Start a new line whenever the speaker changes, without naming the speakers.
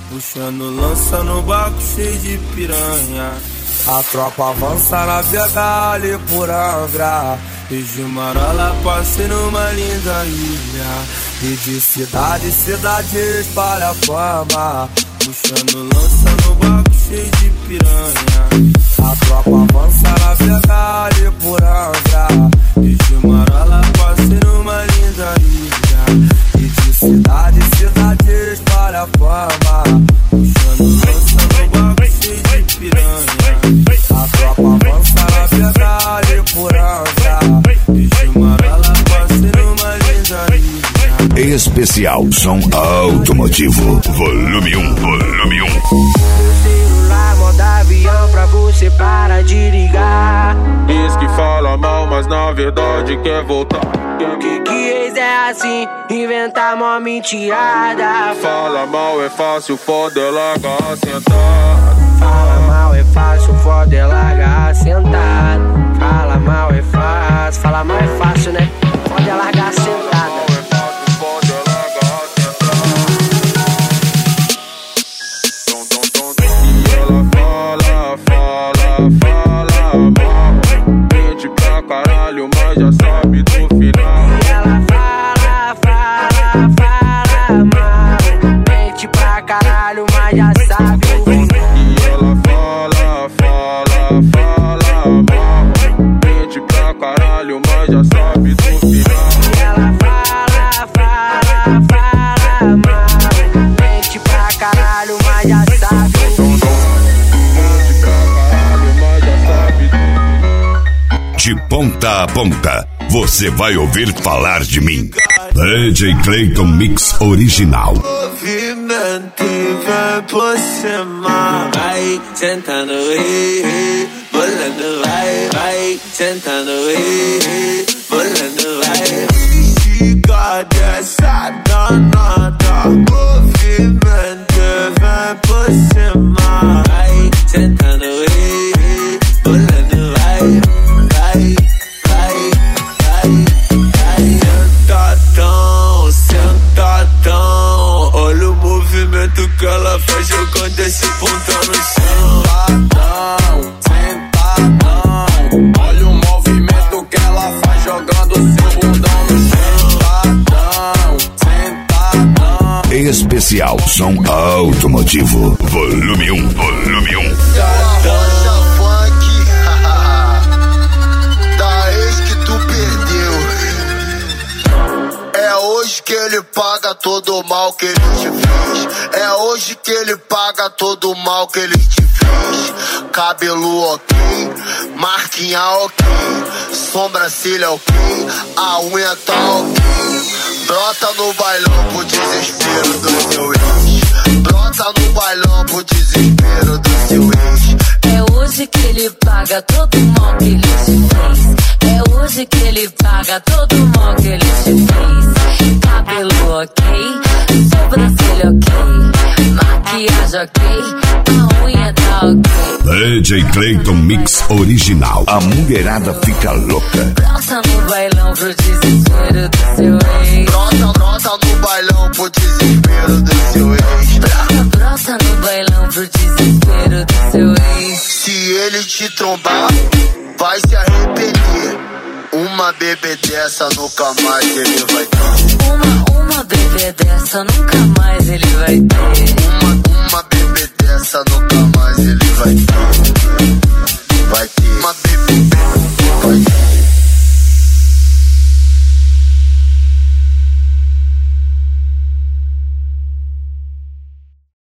puxando lança no barco cheio de piranha. A tropa avança na pega ali por Angra, e de Marola passei numa linda ilha. E de cidade em cidade espalha a fama, puxando lança no barco cheio de piranha. A tropa avança na pega ali por Angra, e de Marola passei numa linda ilha. E de cidade em cidade espalha a fama, puxando lança no barco cheio de piranha. A tropa avança na pega ali por Angra, e de Marola passei numa linda ilha.
Especial Som Automotivo, volume 1, volume 1.
Meu celular, modo avião pra você parar de ligar.
Diz que fala mal, mas na verdade quer voltar.
Que ex é assim, inventar mó mentirada.
Fala mal é fácil, foda é largar sentado.
Fala mal é fácil, foda é largar sentado. Fala mal é fácil, fala mal é fácil, né? Foda é largar sentada.
Caralho, mas já sabe do final.
Ela fala mal, mente pra caralho, mas já sabe o final.
E ela fala mal, mente pra caralho, mas já sabe do final.
Ela fala mal, mente pra caralho, mas já sabe o final.
Mente pra caralho, mas já sabe do final.
De ponta a ponta, você vai ouvir falar de mim. DJ Clayton Mix Original.
Movimento e vai por cima, vai sentando aí, bolando vai sentando aí, bolando vai. Chica dessa danada. Movimento e vai por cima, vai sentando aí, bolando vai. Sentadão, olha o movimento que ela faz jogando esse pontão no chão. Sentadão, olha o movimento que ela faz jogando seu bundão no chão. Sentadão.
Especial Som Automotivo, volume 1, volume 1.
Que ele paga todo o mal que ele te fez. É hoje que ele paga todo o mal que ele te fez. Cabelo ok, marquinha ok, sobrancelha ok, a unha tá ok. Brota no bailão pro desespero do seu ex. Brota no bailão pro desespero do seu ex.
É hoje que ele paga todo o mal que ele te fez. É hoje que ele paga todo o mal que ele te fez. Cabelo ok, sobrancelha ok, maquiagem ok, a unha tá ok.
DJ Clayton Mix Original. A mulherada fica louca.
Brota no bailão pro desespero do seu ex.
Brota no bailão pro desespero do seu ex.
Brota no bailão pro desespero do seu ex.
Se ele te trombar, vai se arrepender. Uma bebê dessa nunca mais ele vai ter.
Uma bebê dessa nunca mais ele vai ter.
Uma bebê dessa nunca mais ele vai ter.